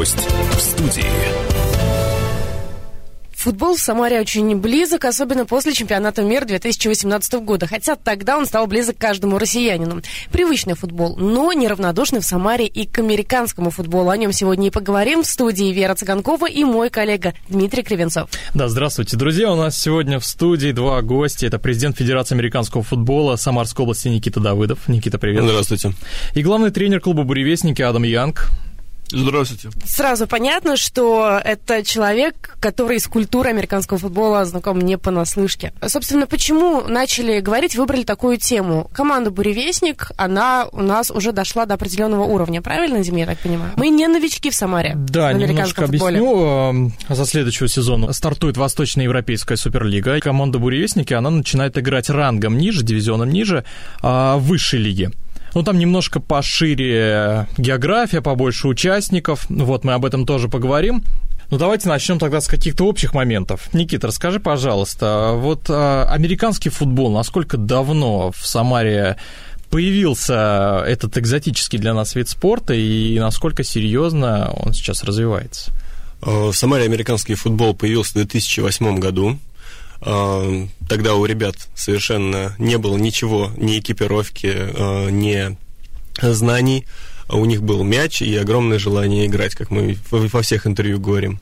Гость в студии. Футбол в Самаре очень близок, особенно после чемпионата мира 2018 года, хотя тогда он стал близок каждому россиянину. Привычный футбол, но неравнодушный в Самаре и к американскому футболу. О нем сегодня и поговорим. В студии Вера Цыганкова и мой коллега Дмитрий Кривенцов. Да, здравствуйте, друзья. У нас сегодня в студии два гостя. Это президент Федерации американского футбола Самарской области Никита Давыдов. Никита, привет. Здравствуйте. И главный тренер клуба «Буревестники» Адам Янг. Здравствуйте. Сразу понятно, что это человек, который с культурой американского футбола знаком не понаслышке. Собственно, почему начали говорить, выбрали такую тему? Команда «Буревестник», она у нас уже дошла до определенного уровня, правильно, Дим, я так понимаю? Мы не новички в Самаре. Да, немножко футболе. Объясню. За следующего сезона стартует Восточноевропейская суперлига. Команда «Буревестники», она начинает играть рангом ниже, дивизионом ниже, в высшей лиге. Ну, там немножко пошире география, побольше участников. Вот, мы об этом тоже поговорим. Ну, давайте начнем тогда с каких-то общих моментов. Никита, расскажи, пожалуйста, вот американский футбол, насколько давно в Самаре появился этот экзотический для нас вид спорта и насколько серьезно он сейчас развивается? В Самаре американский футбол появился в 2008 году. Тогда у ребят совершенно не было ничего, ни экипировки, ни знаний. У них был мяч и огромное желание играть, как мы во всех интервью говорим.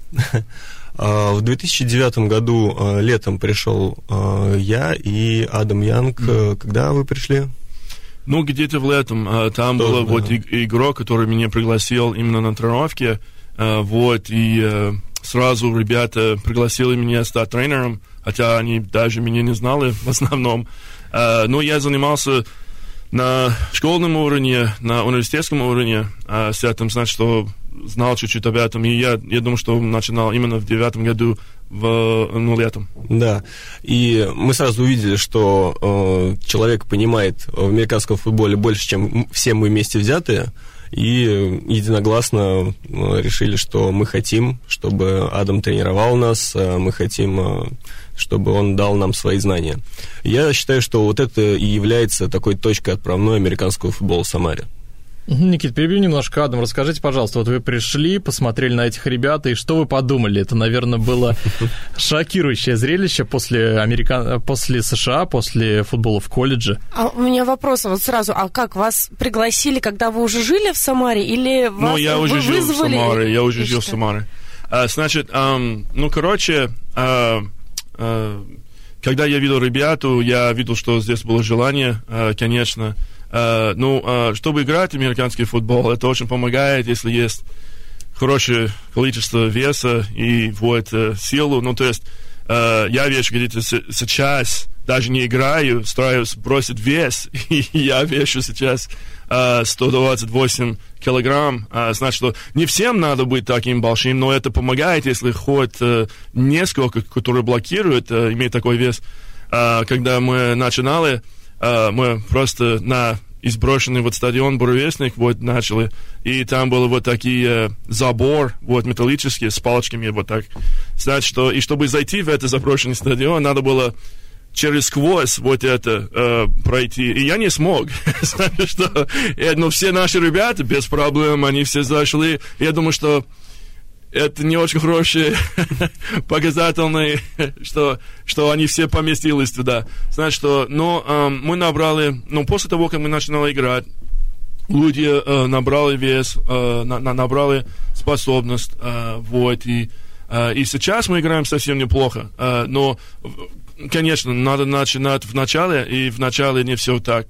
В 2009 году летом пришел я и Адам Янг. Когда вы пришли? Ну, где-то в летом. Там был вот игрок, который меня пригласил именно на тренировки. Вот, и сразу ребята пригласили меня стать тренером, хотя они даже меня не знали в основном. Но я занимался на школьном уровне, на университетском уровне с этим, значит, что знал чуть-чуть об этом. И я думаю, что начинал именно в 2009 году, летом. Да, и мы сразу увидели, что человек понимает в американском футболе больше, чем все мы вместе взятые. И единогласно решили, что мы хотим, чтобы Адам тренировал нас, мы хотим, чтобы он дал нам свои знания. Я считаю, что вот это и является такой точкой отправной американского футбола в Самаре. Никит, перебью немножко. Адам, расскажите, пожалуйста, вот вы пришли, посмотрели на этих ребят, и что вы подумали? Это, наверное, было шокирующее зрелище после США, после футбола в колледже. А у меня вопрос вот сразу. А как, вас пригласили, когда вы уже жили в Самаре, или вас Ну, я уже жил в Самаре, жил в Самаре. Значит, когда я видел ребяту, я видел, что здесь было желание, конечно. Чтобы играть в американский футбол, это очень помогает, если есть хорошее количество веса и вот силу. Ну, то есть я вешу где-то сейчас, даже не играю, стараюсь бросить вес, и я вешу сейчас 128 килограмм. Значит, что не всем надо быть таким большим, но это помогает, если хоть несколько, которые блокируют, иметь такой вес. Когда мы начинали, мы просто на изброшенный вот стадион «Буревестник» вот начали, и там было вот такие забор, вот металлические, с палочками вот так. Значит, что, и чтобы зайти в этот заброшенный стадион, надо было через сквозь вот это пройти, и я не смог. Значит, что, все наши ребята без проблем, они все зашли. Я думаю, что это не очень хороший показательный, что они все поместились туда. Значит, что, мы набрали, после того, как мы начинали играть, люди набрали вес, набрали способность, вот, и сейчас мы играем совсем неплохо, но, конечно, надо начинать в начале, и в начале не все так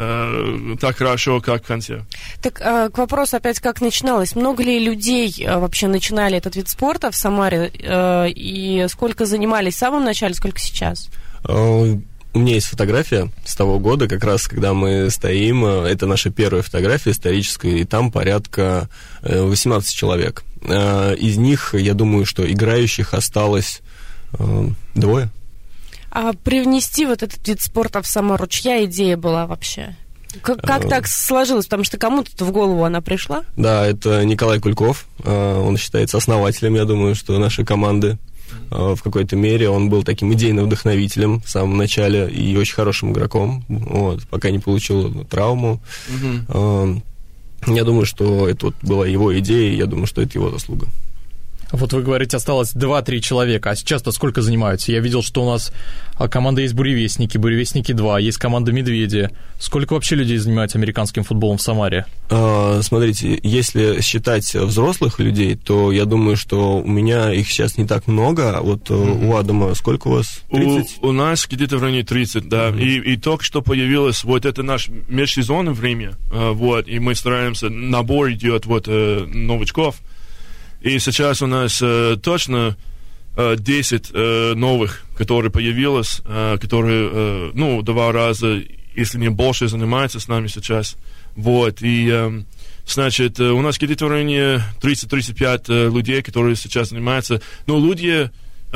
хорошо, как в конце. Так, к вопросу опять, как начиналось. Много ли людей вообще начинали этот вид спорта в Самаре? И сколько занимались в самом начале, сколько сейчас? У меня есть фотография с того года, как раз, когда мы стоим. Это наша первая фотография историческая, и там порядка 18 человек. Из них, я думаю, что играющих осталось 2. А привнести вот этот вид спорта в Самару, чья идея была вообще? Как так сложилось? Потому что кому-то в голову она пришла? Да, это Николай Кульков. Он считается основателем, я думаю, что нашей команды. В какой-то мере он был таким идейным вдохновителем в самом начале и очень хорошим игроком, вот, пока не получил травму. Я думаю, что это вот была его идея, и я думаю, что это его заслуга. Вот вы говорите, осталось 2-3 человека, а сейчас-то сколько занимаются? Я видел, что у нас команда есть «Буревестники», «Буревестники 2», есть команда «Медведи». Сколько вообще людей занимаются американским футболом в Самаре? Смотрите, если считать взрослых людей, то я думаю, что у меня их сейчас не так много. Вот у Адама сколько у вас? 30? У нас где-то в районе 30, да. И только что появилось вот это наш межсезонное время, вот, и мы стараемся, набор идет вот новичков. И сейчас у нас точно 10 новых, которые появилось, которые, 2 раза, если не больше, занимаются с нами сейчас. Вот, и, значит, у нас где-то в районе 30-35 людей, которые сейчас занимаются. Но люди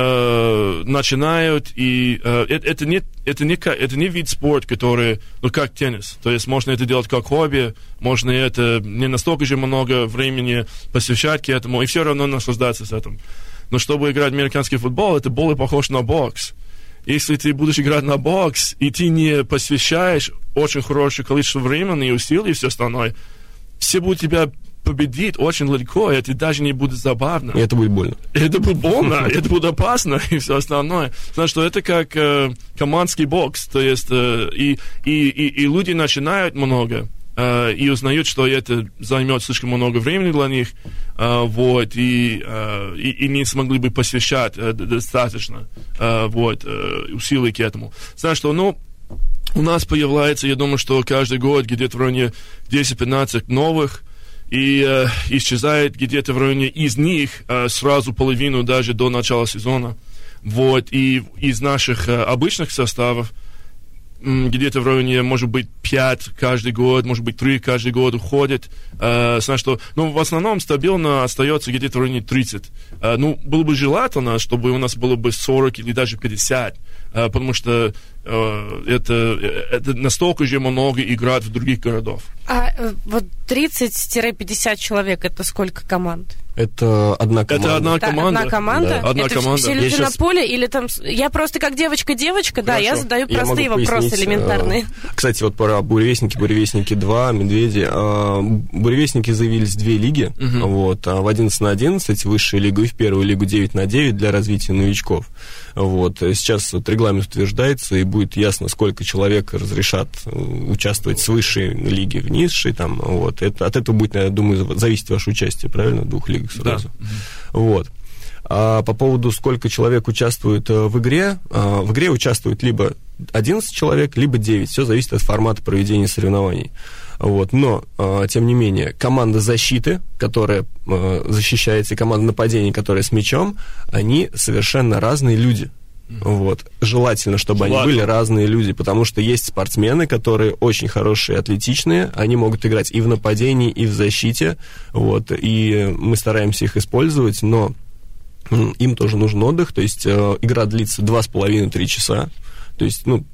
начинают, и это не вид спорта, который, как теннис. То есть можно это делать как хобби, можно это не настолько же много времени посвящать к этому, и все равно наслаждаться с этим. Но чтобы играть в американский футбол, это более похоже на бокс. Если ты будешь играть на бокс, и ты не посвящаешь очень хорошее количество времени и усилий и все остальное, все будут тебя победить очень легко, и это даже не будет забавно. И это будет больно. Это будет больно, это будет опасно, и все остальное. Знаешь, что это как командский бокс, то есть и люди начинают много, и узнают, что это займет слишком много времени для них, вот, и не смогли бы посвящать достаточно усилий к этому. Знаешь, что, у нас появляется, я думаю, что каждый год где-то в районе 10-15 новых, и исчезает где-то в районе из них сразу половину даже до начала сезона. Вот, и из наших обычных составов где-то в районе, может быть, 5 каждый год, может быть, 3 каждый год уходит. Знаешь, что, в основном стабильно остается где-то в районе 30. Было бы желательно, чтобы у нас было бы 40 или даже 50, потому что это настолько же много играть в других городах. А вот 30-50 человек, это сколько команд? Это одна команда. Это одна команда. Одна команда? Да. Одна это команда. все люди на поле или там... Я просто как девочка-девочка, да, я задаю простые вопросы элементарные. Кстати, вот про Буревестники 2, Медведи. Буревестники заявились 2 лиги, вот, в 11/11, высшая лига, и в первую лигу 9/9 для развития новичков. Вот. Сейчас вот регламент утверждается, и будет ясно, сколько человек разрешат участвовать с высшей лиги в низшей. Там, вот. От этого будет, я думаю, зависеть ваше участие, правильно? В 2 лигах сразу. Да. Вот. А по поводу, сколько человек участвует в игре участвует либо 11 человек, либо 9. Все зависит от формата проведения соревнований. Вот. Но, тем не менее, команда защиты, которая защищается, и команда нападения, которая с мячом, они совершенно разные люди. Вот. Желательно, чтобы они были разные люди, потому что есть спортсмены, которые очень хорошие, атлетичные, они могут играть и в нападении, и в защите, вот, и мы стараемся их использовать, но им тоже нужен отдых, то есть игра длится 2,5-3 часа. То есть, вот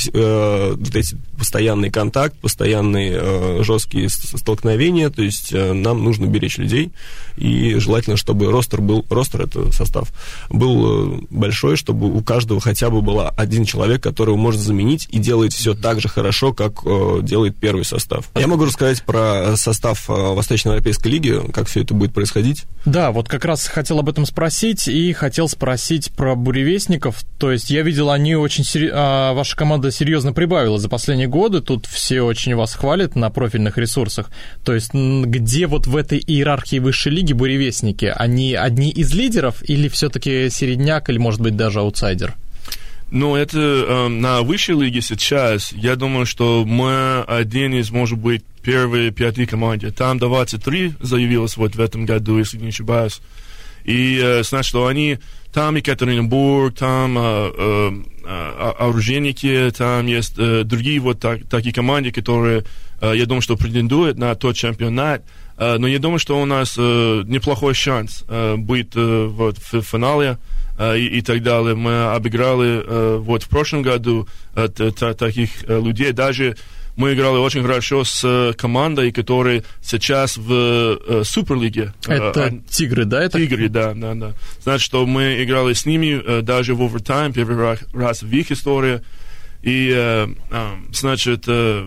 эти постоянный контакт, постоянные жесткие столкновения, то есть нам нужно беречь людей, и желательно, чтобы ростер это состав, был большой, чтобы у каждого хотя бы был один человек, которого может заменить и делает все так же хорошо, как делает первый состав. Я могу рассказать про состав Восточноевропейской лиги, как все это будет происходить. Да, вот как раз хотел об этом спросить, и хотел спросить про буревестников. То есть я видел, они очень ваша команда серьезно прибавила за последние годы, тут все очень вас хвалят на профильных ресурсах. То есть где вот в этой иерархии высшей лиги буревестники? Они одни из лидеров или все-таки середняк, или, может быть, даже аутсайдер? Это на высшей лиге сейчас, я думаю, что мы один из, может быть, первые 5 команд. Там 23 заявилось вот в этом году, если не ошибаюсь. И значит, что они... Там Екатеринбург, там оружейники, там есть другие вот такие команды, которые, я думаю, что претендуют на тот чемпионат. Но я думаю, что у нас неплохой шанс быть вот в финале и так далее. Мы обыграли вот в прошлом году таких людей. Даже мы играли очень хорошо с командой, которая сейчас в Суперлиге. Это Тигры, да? Тигры, да. Значит, что мы играли с ними даже в овертайм, первый раз в их истории. И, значит,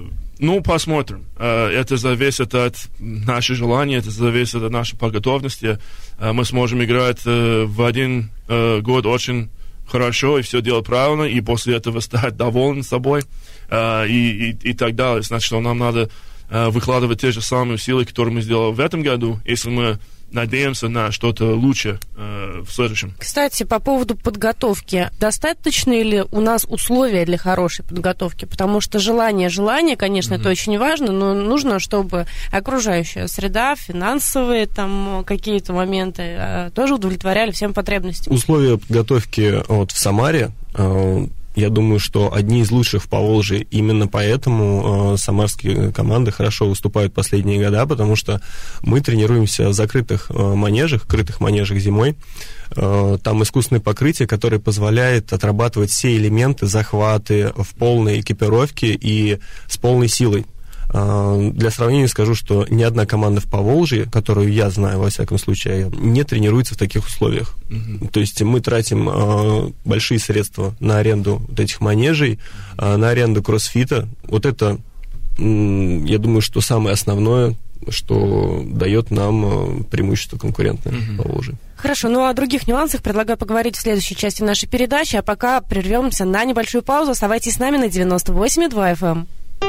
Посмотрим. Это зависит от нашего желания, это зависит от нашей подготовленности. Мы сможем играть в один год очень хорошо и все делать правильно, и после этого стать довольны собой и так далее. Значит, что нам надо выкладывать те же самые усилия, которые мы сделали в этом году, если мы надеемся на что-то лучше в следующем. Кстати, по поводу подготовки. Достаточно ли у нас условия для хорошей подготовки? Потому что желание, конечно, это очень важно, но нужно, чтобы окружающая среда, финансовые там какие-то моменты тоже удовлетворяли всем потребностям. Условия подготовки в Самаре, я думаю, что одни из лучших в Поволжье. Именно поэтому самарские команды хорошо выступают последние года, потому что мы тренируемся в закрытых манежах, крытых манежах зимой. Там искусственное покрытие, которое позволяет отрабатывать все элементы, захваты в полной экипировке и с полной силой. Для сравнения скажу, что ни одна команда в Поволжье, которую я знаю, во всяком случае, не тренируется в таких условиях. То есть мы тратим большие средства на аренду вот этих манежей, на аренду кроссфита. Вот это, я думаю, что самое основное, что дает нам преимущество конкурентное в Поволжье. Хорошо, о других нюансах предлагаю поговорить в следующей части нашей передачи, а пока прервемся на небольшую паузу. Оставайтесь с нами на 98,2 FM.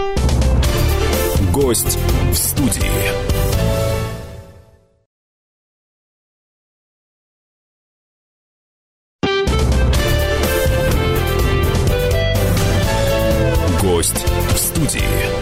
Гость в студии. Гость в студии.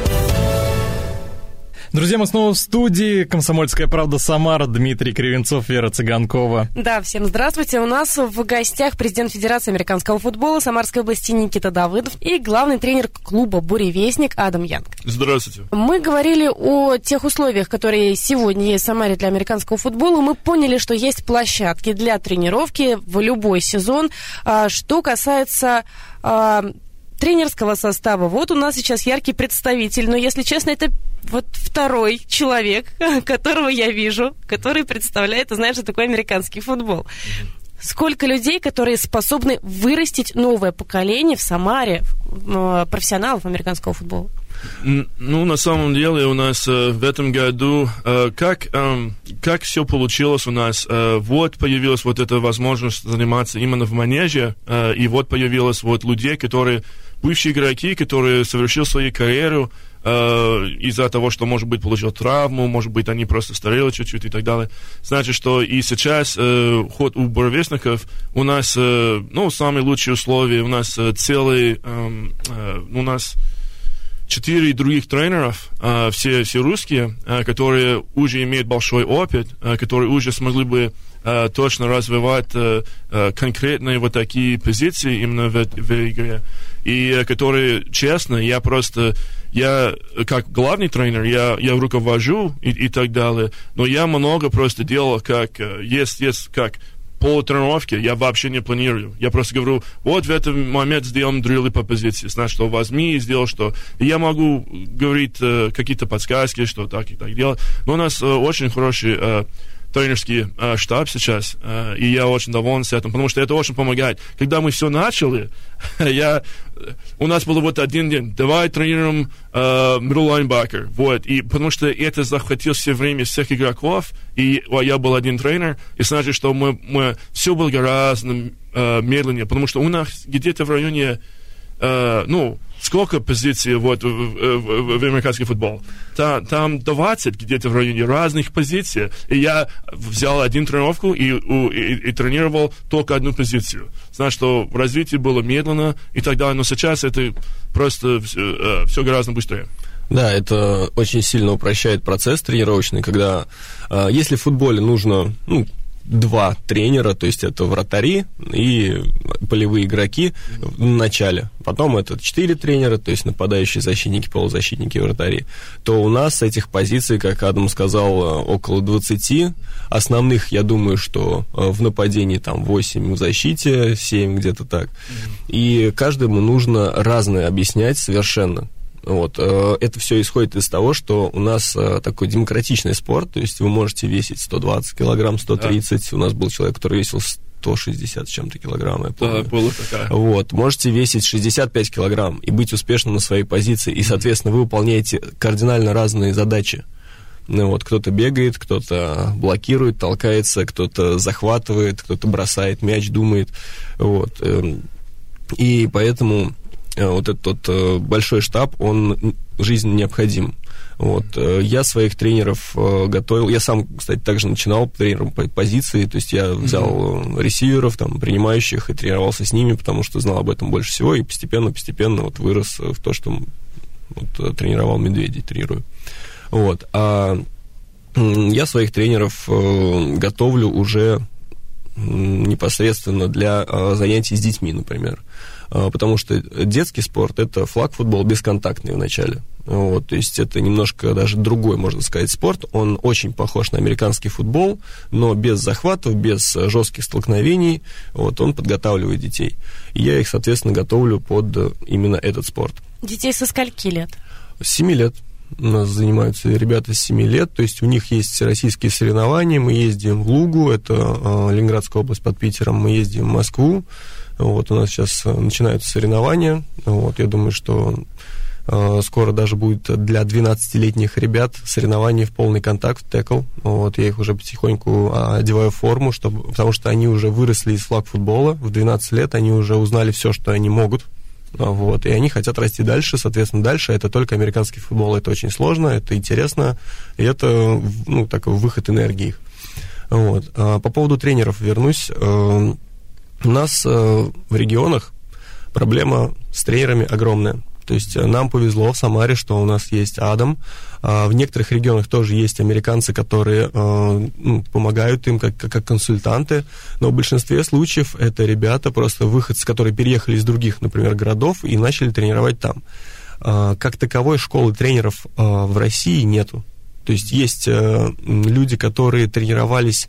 Друзья, мы снова в студии. «Комсомольская правда» Самара, Дмитрий Кривенцов, Вера Цыганкова. Да, всем здравствуйте. У нас в гостях президент Федерации американского футбола Самарской области Никита Давыдов и главный тренер клуба «Буревестник» Адам Янг. Здравствуйте. Мы говорили о тех условиях, которые сегодня есть в Самаре для американского футбола. Мы поняли, что есть площадки для тренировки в любой сезон. Что касается тренерского состава, вот у нас сейчас яркий представитель, но, если честно, это второй человек, которого я вижу, который представляет, ты знаешь, что такое американский футбол. Сколько людей, которые способны вырастить новое поколение в Самаре профессионалов американского футбола? На самом деле у нас в этом году, как все получилось у нас, вот появилась вот эта возможность заниматься именно в манеже, и вот появилось вот людей, которые, бывшие игроки, которые совершили свою карьеру из-за того, что, может быть, получил травму, может быть, они просто старели чуть-чуть и так далее. Значит, что и сейчас ход у буревестников у нас, самые лучшие условия, у нас у нас 4 других тренеров, все русские, которые уже имеют большой опыт, которые уже смогли бы точно развивать конкретные вот такие позиции именно в игре. И которые, честно, я как главный тренер, я руковожу и так далее, но я много просто делал, как есть как полутренировки, я вообще не планирую. Я просто говорю, вот в этот момент сделаем дриллы по позиции. Значит, что возьми и сделай что. И я могу говорить какие-то подсказки, что так и так делать. Но у нас очень хороший тренерский штаб сейчас, и я очень доволен с этим, потому что это очень помогает. Когда мы все начали, у нас был вот один день, давай тренируем middle linebacker, вот, и потому что это захватило все время всех игроков, и я был один тренер, и значит, что мы все было гораздо медленнее, потому что у нас где-то в районе, сколько позиций вот в американский футбол? Там 20 где-то в районе разных позиций. И я взял один тренировку и тренировал только одну позицию. Значит, что развитие было медленно и так далее. Но сейчас это просто все гораздо быстрее. Да, это очень сильно упрощает процесс тренировочный, когда если в футболе нужно... 2 тренера, то есть это вратари и полевые игроки в начале. Потом это 4 тренера, то есть нападающие защитники, полузащитники, вратари. То у нас этих позиций, как Адам сказал, около 20. Основных, я думаю, что в нападении там 8, в защите 7, где-то так. И каждому нужно разное объяснять совершенно. Вот. Это все исходит из того, что у нас такой демократичный спорт, то есть вы можете весить 120 килограмм, 130, у нас был человек, который весил 160 с чем-то килограмм, я помню. Да, было такая. Вот, можете весить 65 килограмм и быть успешным на своей позиции, и, соответственно, вы выполняете кардинально разные задачи. Ну, вот, кто-то бегает, кто-то блокирует, толкается, кто-то захватывает, кто-то бросает мяч, думает, вот. И поэтому вот этот большой штаб, он жизненно необходим. Вот. Я своих тренеров готовил. Я сам, кстати, также начинал тренером по позиции. То есть я взял ресиверов, там, принимающих, и тренировался с ними, потому что знал об этом больше всего. И постепенно вот вырос в то, что вот, тренировал медведей, тренирую. Вот. А я своих тренеров готовлю уже непосредственно для занятий с детьми, например. Потому что детский спорт – это флаг-футбол бесконтактный вначале. Вот, то есть это немножко даже другой, можно сказать, спорт. Он очень похож на американский футбол, но без захватов, без жестких столкновений. Вот, он подготавливает детей. И я их, соответственно, готовлю под именно этот спорт. Детей со скольки лет? С 7 лет. У нас занимаются ребята с 7 лет, то есть у них есть всероссийские соревнования, мы ездим в Лугу, это Ленинградская область под Питером, мы ездим в Москву, вот у нас сейчас начинаются соревнования, вот, я думаю, что скоро даже будет для 12-летних ребят соревнования в полный контакт, тэкл, вот, я их уже потихоньку одеваю в форму, потому что они уже выросли из флаг-футбола, в 12 лет они уже узнали все, что они могут. Вот, и они хотят расти дальше, соответственно, дальше это только американский футбол, это очень сложно, это интересно, и это, ну, такой выход энергии их. Вот. По поводу тренеров вернусь. У нас в регионах проблема с тренерами огромная. То есть нам повезло в Самаре, что у нас есть Адам. В некоторых регионах тоже есть американцы, которые помогают им как консультанты, но в большинстве случаев это ребята, просто выходцы, которые переехали из других, например, городов и начали тренировать там. Как таковой школы тренеров в России нету. То есть есть люди, которые тренировались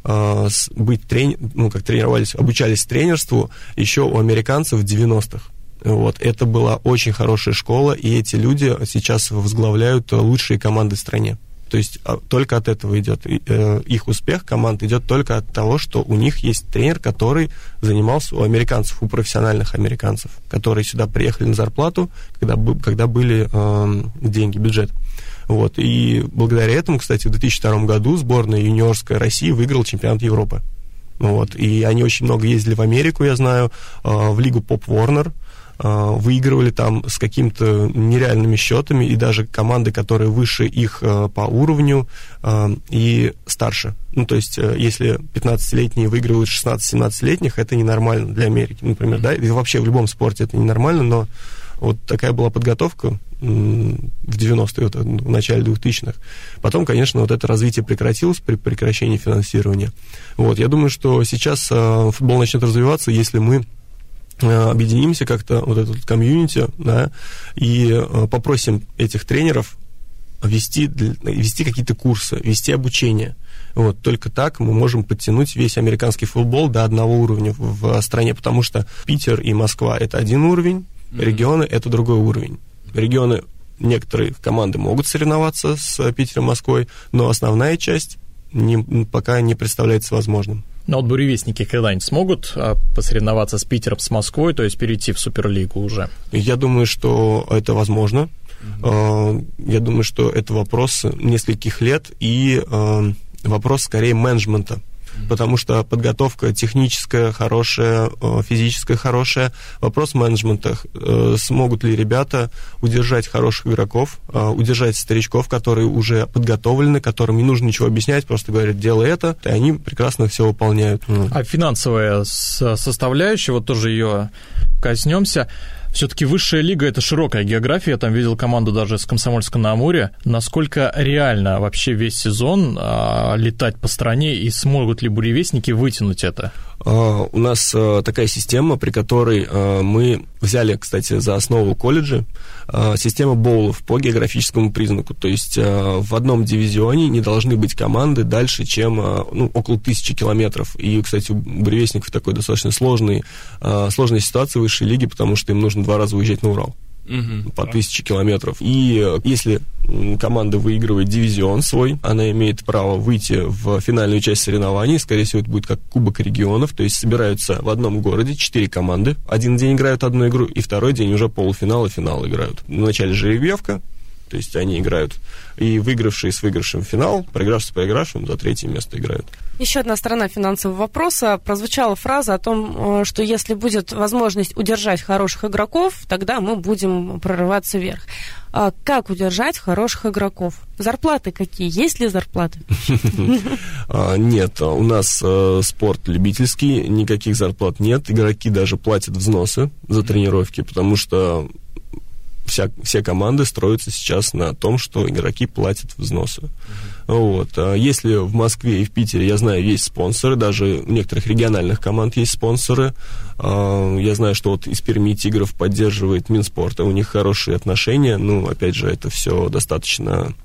обучались тренерству еще у американцев в 90-х. Вот, это была очень хорошая школа, и эти люди сейчас возглавляют лучшие команды в стране. То есть только от этого идет их успех, команд идет только от того, что у них есть тренер, который занимался у американцев, у профессиональных американцев, которые сюда приехали на зарплату, когда были деньги, бюджет. Вот, и благодаря этому, кстати, в 2002 году сборная юниорская России выиграла чемпионат Европы. Вот, и они очень много ездили в Америку, я знаю, в лигу Поп Уорнер, выигрывали там с какими-то нереальными счетами, и даже команды, которые выше их по уровню и старше. Ну, то есть, если 15-летние выигрывают 16-17-летних, это ненормально для Америки, например, да, и вообще в любом спорте это ненормально, но вот такая была подготовка в 90-е, вот, в начале 2000-х. Потом, конечно, вот это развитие прекратилось при прекращении финансирования. Вот, я думаю, что сейчас футбол начнет развиваться, если мы объединимся как-то, вот этот комьюнити, да, и попросим этих тренеров вести какие-то курсы, вести обучение. Вот, только так мы можем подтянуть весь американский футбол до одного уровня в стране, потому что Питер и Москва – это один уровень, регионы – это другой уровень. Регионы, некоторые команды могут соревноваться с Питером и Москвой, но основная часть пока не представляется возможным. Но вот буревестники когда-нибудь смогут посоревноваться с Питером, с Москвой, то есть перейти в Суперлигу уже? Я думаю, что это возможно. Я думаю, что это вопрос нескольких лет и вопрос скорее менеджмента. Потому что подготовка техническая хорошая, физическая хорошая. Вопрос менеджмента. Смогут ли ребята удержать хороших игроков, удержать старичков, которые уже подготовлены, которым не нужно ничего объяснять, просто говорят, делай это, и они прекрасно все выполняют. А финансовая составляющая, вот тоже ее коснемся. Все-таки высшая лига – это широкая география. Я там видел команду даже с Комсомольска-на-Амуре. Насколько реально вообще весь сезон летать по стране, и смогут ли буревестники вытянуть это? У нас такая система, при которой мы взяли, кстати, за основу колледжа система боулов по географическому признаку. То есть в одном дивизионе не должны быть команды дальше, чем около 1000 километров. И, кстати, у буревестников такой достаточно сложная ситуация в высшей лиге, потому что им нужно 2 раза уезжать на Урал. по 1000 километров. И если команда выигрывает дивизион свой, она имеет право выйти в финальную часть соревнований. Скорее всего, это будет как Кубок регионов. То есть собираются в одном городе 4 команды. Один день играют одну игру, и второй день уже полуфинал и финал играют. Вначале жеребьевка, то есть они играют, и выигравшие с выигравшим в финал, проигравшие с проигравшим за 3-е место играют. Еще одна сторона финансового вопроса. Прозвучала фраза о том, что если будет возможность удержать хороших игроков, тогда мы будем прорываться вверх. А как удержать хороших игроков? Зарплаты какие? Есть ли зарплаты? Нет, у нас спорт любительский, никаких зарплат нет. Игроки даже платят взносы за тренировки, потому что все команды строятся сейчас на том, что игроки платят взносы. Вот. Если в Москве и в Питере, я знаю, есть спонсоры, даже у некоторых региональных команд есть спонсоры. Я знаю, что вот из Перми Тигров поддерживает Минспорта, у них хорошие отношения, ну, опять же, это все достаточно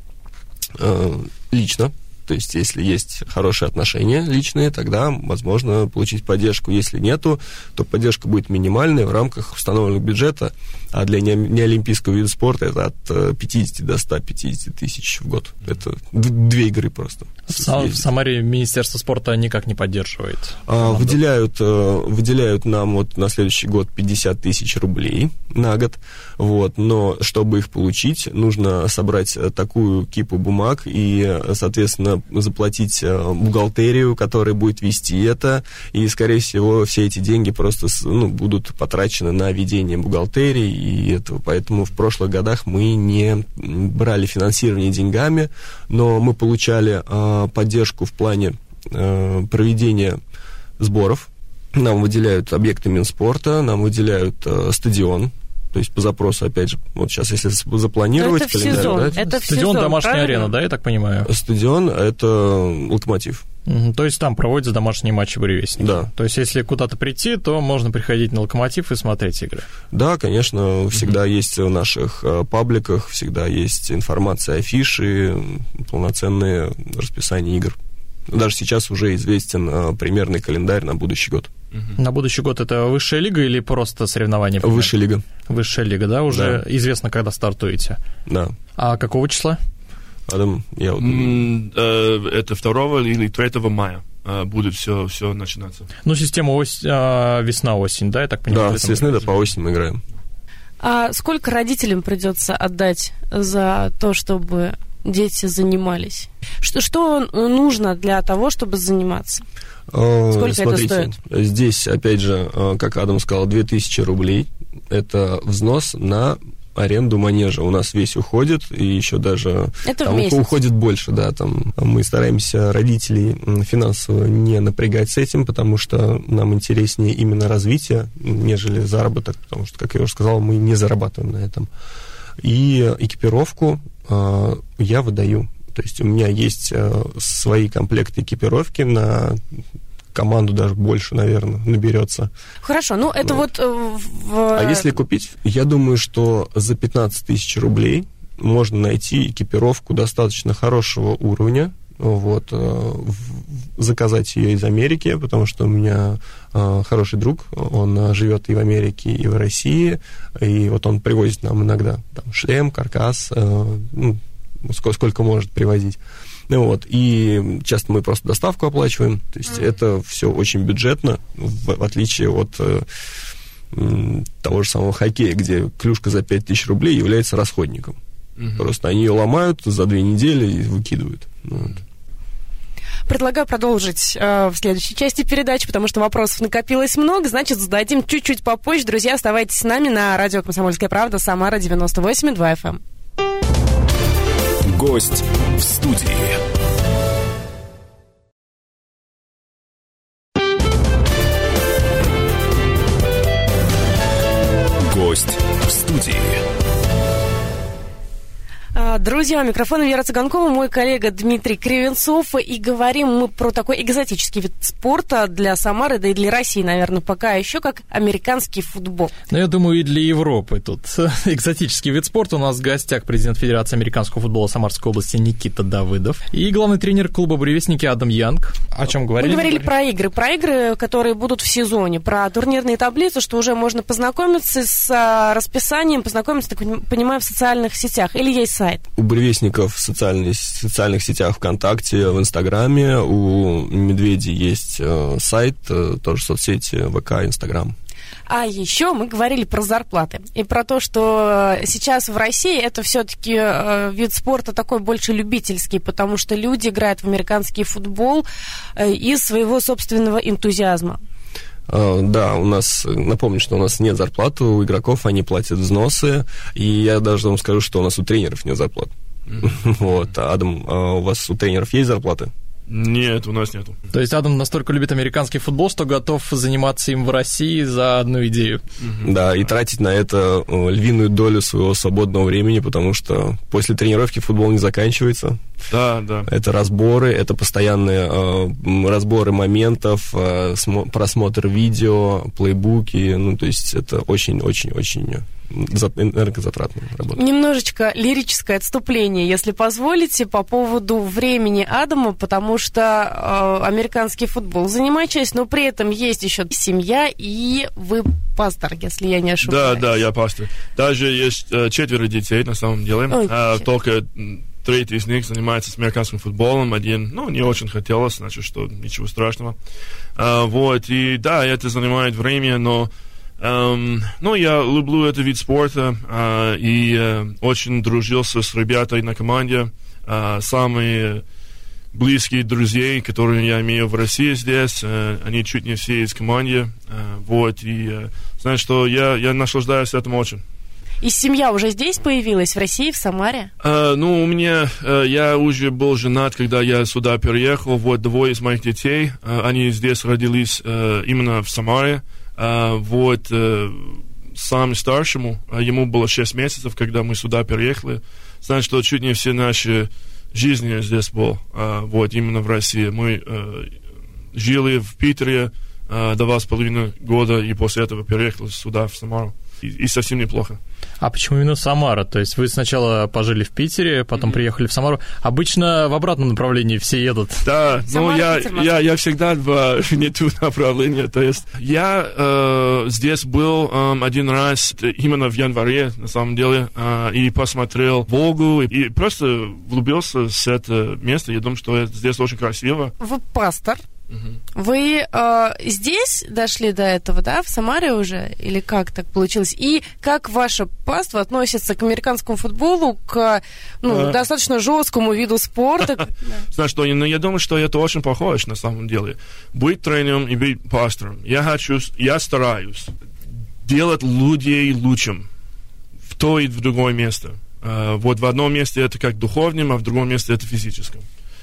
лично. То есть, если есть хорошие отношения личные, тогда возможно получить поддержку. Если нету, то поддержка будет минимальной в рамках установленного бюджета, а для неолимпийского вида спорта это от 50 до 150 тысяч в год. Это 2 игры просто. В Самаре Министерство спорта никак не поддерживает? Выделяют нам вот на следующий год 50 тысяч рублей на год. Вот, но чтобы их получить, нужно собрать такую кипу бумаг и, соответственно, заплатить бухгалтерию, которая будет вести это, и, скорее всего, все эти деньги просто будут потрачены на ведение бухгалтерии, и этого. Поэтому в прошлых годах мы не брали финансирование деньгами, но мы получали поддержку в плане проведения сборов. Нам выделяют объекты Минспорта, нам выделяют стадион. То есть по запросу, опять же, вот сейчас, если запланировать это календарь... Сезон. Да, это стадион, домашняя арена, да, я так понимаю? Стадион — это Локомотив. То есть там проводятся домашние матчи «Буревестники». Да. То есть если куда-то прийти, то можно приходить на «Локомотив» и смотреть игры. Да, конечно, всегда есть в наших пабликах, всегда есть информация, афиши, полноценное расписание игр. Даже сейчас уже известен примерный календарь на будущий год. На будущий год это высшая лига или просто соревнования? Высшая лига. Высшая лига, да? Уже да. Известно, когда стартуете? Да. А какого числа? Адам, я... Это 2 или 3 мая будет все начинаться. Ну, система весна-осень, да, я так понимаю? Да, с весны до по осень мы играем. А сколько родителям придется отдать за то, чтобы дети занимались? Что нужно для того, чтобы заниматься? Сколько Смотрите, это стоит? Здесь, опять же, как Адам сказал, 2000 рублей. Это взнос на аренду манежа. У нас весь уходит, и еще даже там уходит больше, да, там мы стараемся родителей финансово не напрягать с этим, потому что нам интереснее именно развитие, нежели заработок, потому что, как я уже сказал, мы не зарабатываем на этом. И экипировку я выдаю. То есть у меня есть свои комплекты экипировки на команду, даже больше, наверное, наберется. Хорошо, ну это вот... А если купить, я думаю, что за 15 тысяч рублей можно найти экипировку достаточно хорошего уровня, вот, заказать ее из Америки, потому что у меня хороший друг, он живет и в Америке, и в России, и вот он привозит нам иногда там, шлем, каркас, сколько может привозить. Вот, и часто мы просто доставку оплачиваем, то есть это все очень бюджетно, в отличие от того же самого хоккея, где клюшка за 5000 рублей является расходником. Просто они ее ломают за 2 недели и выкидывают. Вот. Предлагаю продолжить в следующей части передачи, потому что вопросов накопилось много, значит, зададим чуть-чуть попозже. Друзья, оставайтесь с нами на радио «Комсомольская правда», Самара, 98,2 FM. Гость в студии. Гость в студии. Друзья, микрофон Вера Цыганкова, мой коллега Дмитрий Кривенцов. И говорим мы про такой экзотический вид спорта для Самары, да и для России, наверное, пока еще, как американский футбол. Ну, я думаю, и для Европы тут экзотический вид спорта. У нас в гостях президент Федерации американского футбола Самарской области Никита Давыдов и главный тренер клуба «Буревестники» Адам Янг. О чем говорили? Мы говорили про игры, которые будут в сезоне, про турнирные таблицы, что уже можно познакомиться с расписанием, познакомиться, так понимаю, в социальных сетях. Или есть сайт? У буревестников в социальных сетях ВКонтакте, в Инстаграме, у Медведей есть сайт, тоже соцсети, ВК, Инстаграм. А еще мы говорили про зарплаты и про то, что сейчас в России это все-таки вид спорта такой больше любительский, потому что люди играют в американский футбол из своего собственного энтузиазма. Да, у нас, напомню, что у нас нет зарплаты у игроков, они платят взносы, и я даже вам скажу, что у нас у тренеров нет зарплат. Вот, Адам, у вас у тренеров есть зарплаты? Нет, у нас нету. То есть Адам настолько любит американский футбол, что готов заниматься им в России за одну идею. Да, и тратить на это львиную долю своего свободного времени, потому что после тренировки футбол не заканчивается. Да, да. Это разборы, это постоянные разборы моментов, просмотр видео, плейбуки, ну, то есть это очень-очень-очень энергозатратная работа. Немножечко лирическое отступление, если позволите, по поводу времени Адама, потому что американский футбол занимает часть, но при этом есть еще семья, и вы пастор, если я не ошибаюсь. Да, я пастор. Даже есть 4 детей, на самом деле. Только 3 из них занимаются с американским футболом, 1, не очень хотелось, значит, что ничего страшного. Вот, и да, это занимает время, но я люблю этот вид спорта и очень дружился с ребятами на команде. Самые близкие друзья, которые я имею в России здесь, они чуть не все из команды. Вот, и знаешь, что я наслаждаюсь этим очень. И семья уже здесь появилась, в России, в Самаре? Я уже был женат, когда я сюда переехал. Вот 2 из моих детей, они здесь родились именно в Самаре. Вот, самому старшему, ему было 6 месяцев, когда мы сюда переехали. Знаешь, что чуть не все наши жизни здесь был, вот, именно в России. Мы жили в Питере 2,5 года, и после этого переехали сюда, в Самару. И совсем неплохо. А почему именно Самара? То есть вы сначала пожили в Питере, потом приехали в Самару. Обычно в обратном направлении все едут. Да, я всегда не ту направление. То есть я здесь был один раз, именно в январе, на самом деле, и посмотрел Волгу, и просто влюбился с этого места. Я думаю, что здесь очень красиво. Вы пастор. Вы здесь дошли до этого, да, в Самаре уже? Или как так получилось? И как ваше паство относится к американскому футболу, к достаточно жесткому виду спорта? Знаешь что, я думаю, что это очень похоже на самом деле. Быть тренером и быть пастором. Я стараюсь делать людей лучшим в то и в другое место. Вот в одном месте это как духовным, а в другом месте это физическим.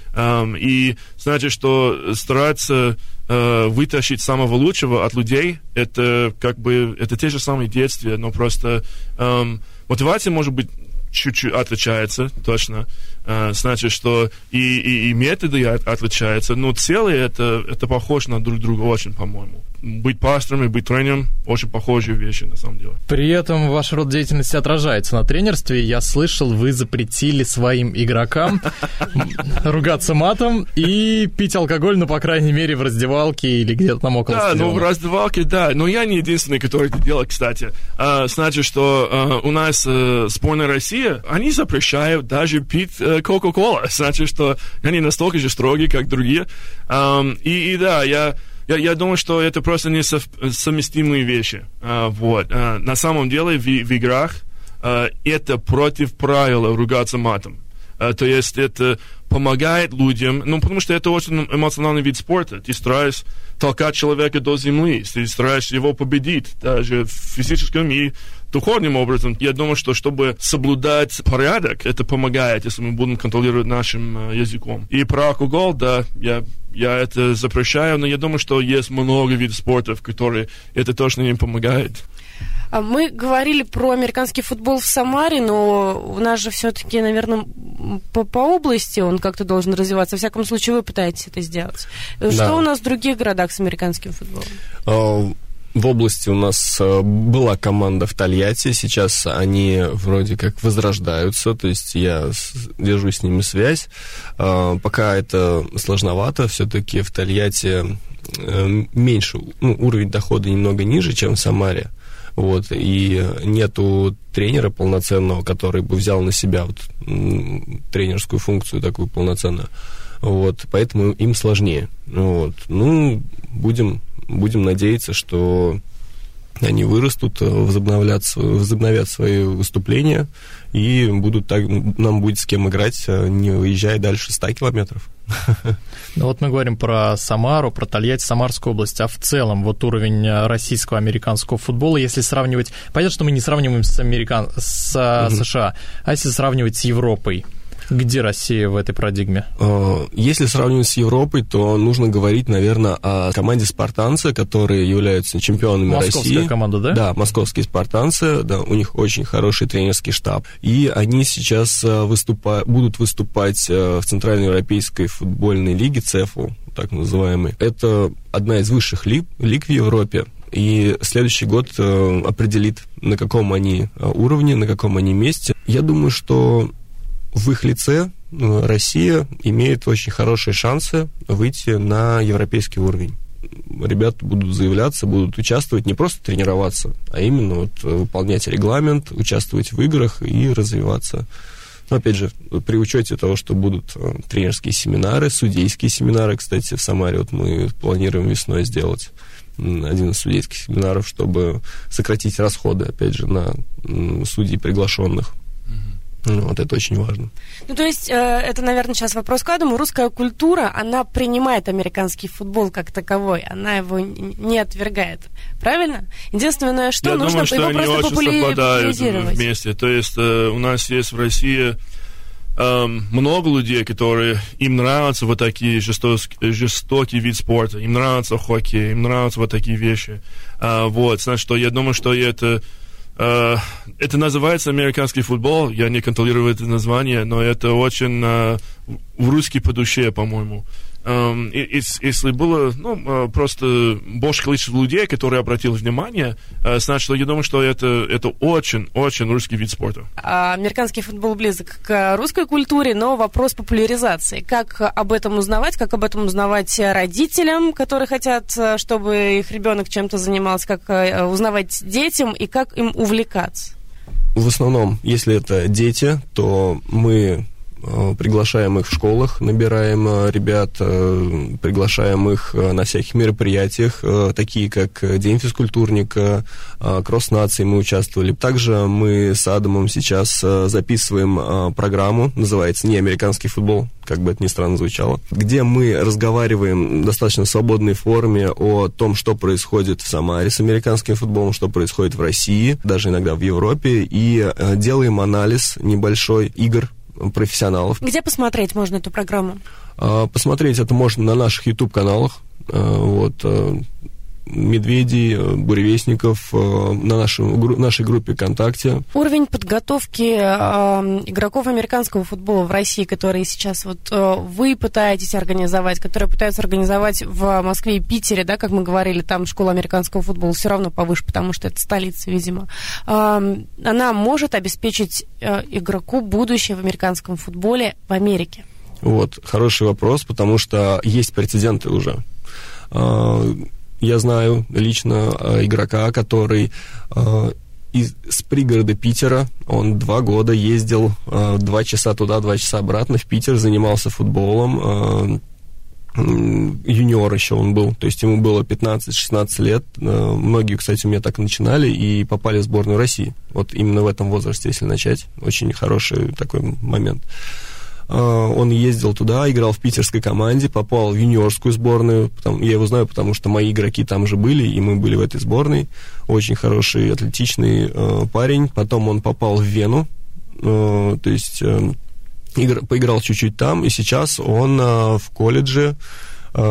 И значит, что стараться вытащить самого лучшего от людей, это это те же самые действия, но просто мотивация может быть чуть-чуть отличается, точно. Значит, что и методы отличаются, но цели это похоже на друг друга очень, по-моему. Быть пастором и быть тренером очень похожие вещи, на самом деле. При этом ваш род деятельности отражается на тренерстве. Я слышал, вы запретили своим игрокам ругаться матом и пить алкоголь, по крайней мере, в раздевалке или где-то там около стадиона. В раздевалке, да. Но я не единственный, который это делает, кстати. Значит, что у нас сборная России, они запрещают даже пить Кока-Кола. Значит, что они настолько же строгие, как другие. И да, я думаю, что это просто несовместимые вещи. Вот. На самом деле в играх это против правила ругаться матом. То есть это помогает людям, потому что это очень эмоциональный вид спорта. Ты стараешься толкать человека до земли, ты стараешься его победить, даже физическим и духовным образом. Я думаю, что чтобы соблюдать порядок, это помогает, если мы будем контролировать нашим языком. И про алкоголь, да, я это запрещаю, но я думаю, что есть много видов спортов, которые это точно не помогает. Мы говорили про американский футбол в Самаре, но у нас же все-таки, наверное, по области он как-то должен развиваться. Во всяком случае, вы пытаетесь это сделать. Да. Что у нас в других городах с американским футболом? В области у нас была команда в Тольятти, сейчас они вроде как возрождаются, то есть я держу с ними связь. Пока это сложновато, все-таки в Тольятти меньше, уровень дохода немного ниже, чем в Самаре. Вот, и нету тренера полноценного, который бы взял на себя вот, тренерскую функцию такую полноценную. Вот, поэтому им сложнее. Вот. Ну, будем надеяться, что они вырастут, возобновят свои выступления и нам будет с кем играть, не выезжая дальше 100 километров. Ну вот мы говорим про Самару, про Тольятти, Самарскую область, а в целом вот уровень российского американского футбола, если сравнивать... Понятно, что мы не сравниваем с США, а если сравнивать с Европой, где Россия в этой парадигме? Если сравнивать с Европой, то нужно говорить, наверное, о команде «Спартанцы», которые являются чемпионами России. Московская команда, да? Да, московские «Спартанцы», да, у них очень хороший тренерский штаб. И они сейчас будут выступать в Центральноевропейской футбольной лиге, ЦЕФЛ, так называемой. Это одна из высших лиг в Европе. И следующий год определит, на каком они уровне, на каком они месте. Я думаю, что в их лице Россия имеет очень хорошие шансы выйти на европейский уровень. Ребята будут заявляться, будут участвовать, не просто тренироваться, а именно вот выполнять регламент, участвовать в играх и развиваться. Но, опять же, при учете того, что будут тренерские семинары, судейские семинары, кстати, в Самаре вот мы планируем весной сделать один из судейских семинаров, чтобы сократить расходы, опять же, на судей приглашенных. Вот это очень важно. Ну, то есть, это, наверное, сейчас вопрос к Адаму. Русская культура, она принимает американский футбол как таковой, она его не отвергает. Правильно? Единственное, что я нужно думаю, его просто популяризировать. Вместе. То есть, у нас есть в России много людей, которые им нравятся вот такие жестокий вид спорта, им нравится хоккей, им нравятся вот такие вещи. Вот, значит, что я думаю, что это называется американский футбол, я не контролирую это название, но это очень в русский по душе, по-моему. Если было просто большее количество людей, которые обратили внимание, значит, что я думаю, что это очень русский вид спорта. Американский футбол близок к русской культуре, но вопрос популяризации. Как об этом узнавать родителям, которые хотят, чтобы их ребенок чем-то занимался, как узнавать детям и как им увлекаться? В основном, если это дети, то мы приглашаем их в школах, набираем ребят, приглашаем их на всяких мероприятиях, такие как День физкультурника, Кросс нации мы участвовали. Также мы с Адамом сейчас записываем программу, называется «Не американский футбол», как бы это ни странно звучало, где мы разговариваем в достаточно свободной форме о том, что происходит в Самаре с американским футболом, что происходит в России, даже иногда в Европе, и делаем анализ небольшой игр профессионалов. Где посмотреть можно эту программу? Посмотреть это можно на наших YouTube-каналах. Медведей, Буревестников, на нашей группе ВКонтакте. Уровень подготовки игроков американского футбола в России, которые сейчас вы пытаетесь организовать, которые пытаются организовать в Москве и Питере, да, как мы говорили, там школа американского футбола все равно повыше, потому что это столица, видимо. Она может обеспечить игроку будущее в американском футболе в Америке? Вот, хороший вопрос, потому что есть прецеденты уже. Я знаю лично игрока, который с пригорода Питера, он 2 года ездил 2 часа туда, 2 часа обратно в Питер, занимался футболом, юниор еще он был, то есть ему было 15-16 лет, многие, кстати, у меня так начинали и попали в сборную России, вот именно в этом возрасте, если начать, очень хороший такой момент. Он ездил туда, играл в питерской команде, попал в юниорскую сборную. Я его знаю, потому что мои игроки там же были, и мы были в этой сборной. Очень хороший, атлетичный парень. Потом он попал в Вену, то есть поиграл чуть-чуть там, и сейчас он в колледже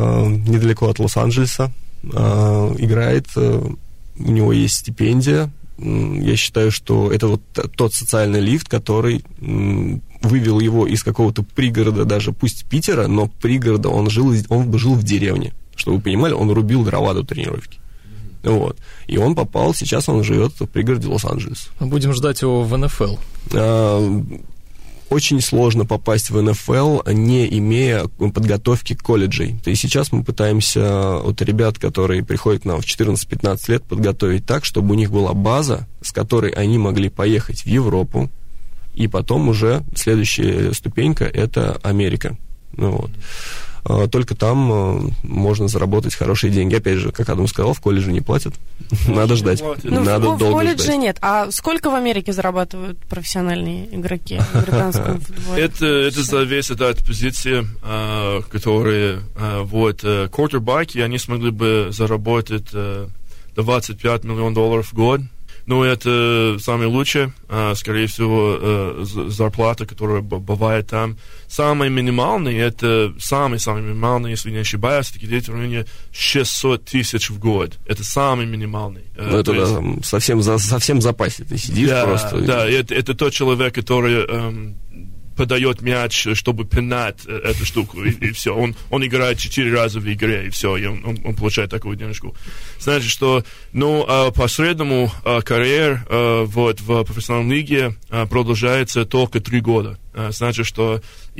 недалеко от Лос-Анджелеса играет. У него есть стипендия, я считаю, что это вот тот социальный лифт, который вывел его из какого-то пригорода, даже пусть Питера, но пригорода, он жил в деревне. Чтобы вы понимали, он рубил дрова до тренировки. Вот. И он попал, сейчас он живет в пригороде Лос-Анджелес. Будем ждать его в НФЛ. Очень сложно попасть в НФЛ, не имея подготовки колледжей. То есть сейчас мы пытаемся вот ребят, которые приходят к нам в 14-15 лет, подготовить так, чтобы у них была база, с которой они могли поехать в Европу, и потом уже следующая ступенька – это Америка. Вот. Только там можно заработать хорошие деньги. Опять же, как Адам сказал, в колледже не платят. Надо ждать. Надо долго ждать. В колледже нет. А сколько в Америке зарабатывают профессиональные игроки в американском футболе? Это зависит от позиции, которые вот квотербеки, они смогли бы заработать $25 миллионов в год. Ну, это самое лучшее, скорее всего, зарплата, которая бывает там. Самый минимальный, это самый минимальный, если не ошибаюсь, это где-то в районе 600 тысяч в год. Это самый минимальный. Ну, это есть... совсем в запасе ты сидишь просто. Да, это тот человек, который... подает мяч, чтобы пинать эту штуку, и все. Он играет 4 раза в игре, и все, и он получает такую денежку. Значит, что, по среднему карьер вот в профессиональной лиге продолжается только 3 года. Значит, что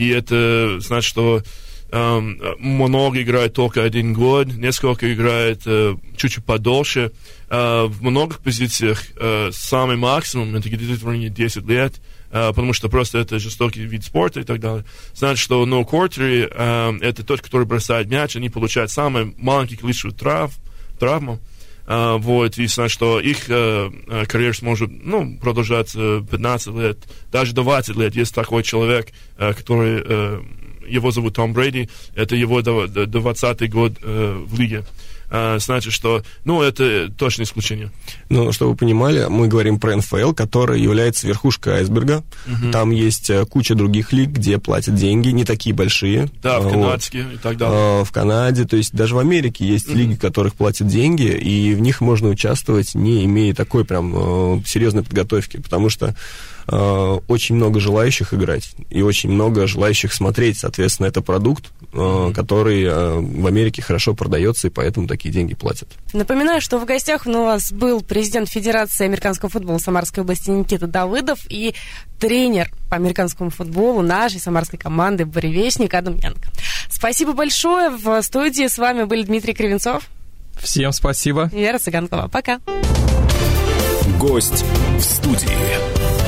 много играет только 1 год, несколько играет чуть-чуть подольше. В многих позициях самый максимум это где-то в районе 10 лет, потому что просто это жестокий вид спорта и так далее. Значит, что квотеры это тот, который бросает мяч, они получают самое маленькое количество травм. Вот, и значит, что их карьера сможет продолжаться 15 лет, даже 20 лет. Есть такой человек, который, его зовут Том Брейди, это его 20-й год в лиге. Значит, что, это точно исключение. Чтобы вы понимали, мы говорим про НФЛ, который является верхушкой айсберга. Там есть куча других лиг, где платят деньги, не такие большие. Да, в канадские и так далее. В Канаде, то есть даже в Америке есть лиги, в которых платят деньги, и в них можно участвовать, не имея такой прям серьезной подготовки, потому что очень много желающих играть и очень много желающих смотреть. Соответственно, это продукт, который в Америке хорошо продается, и поэтому такие деньги платят. Напоминаю, что в гостях у нас был президент Федерации американского футбола Самарской области Никита Давыдов и тренер по американскому футболу нашей самарской команды «Буревестник» Адам Янко. Спасибо большое. В студии с вами были Дмитрий Кривенцов. Всем спасибо. Вера Цыганкова. Пока. Гость в студии.